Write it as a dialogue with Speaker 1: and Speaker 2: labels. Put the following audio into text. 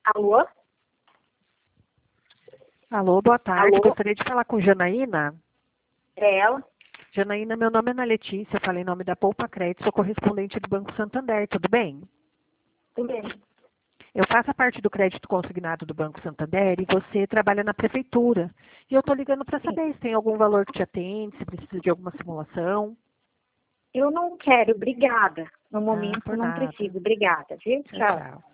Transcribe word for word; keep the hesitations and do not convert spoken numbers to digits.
Speaker 1: Alô?
Speaker 2: Alô, boa tarde.
Speaker 1: Alô?
Speaker 2: Gostaria de falar com Janaína.
Speaker 1: É ela?
Speaker 2: Janaína, meu nome é Ana Letícia, eu falei em nome da Poupa Crédito, sou correspondente do Banco Santander, tudo bem?
Speaker 1: Tudo bem.
Speaker 2: Eu faço parte do crédito consignado do Banco Santander e você trabalha na prefeitura. E eu estou ligando para
Speaker 1: Sim.
Speaker 2: saber se tem algum valor que te atende, se precisa de alguma simulação.
Speaker 1: Eu não quero, obrigada. No
Speaker 2: Ah,
Speaker 1: momento
Speaker 2: por
Speaker 1: não
Speaker 2: nada.
Speaker 1: preciso, obrigada, viu?
Speaker 2: Tchau,
Speaker 1: Tchau.
Speaker 2: tchau.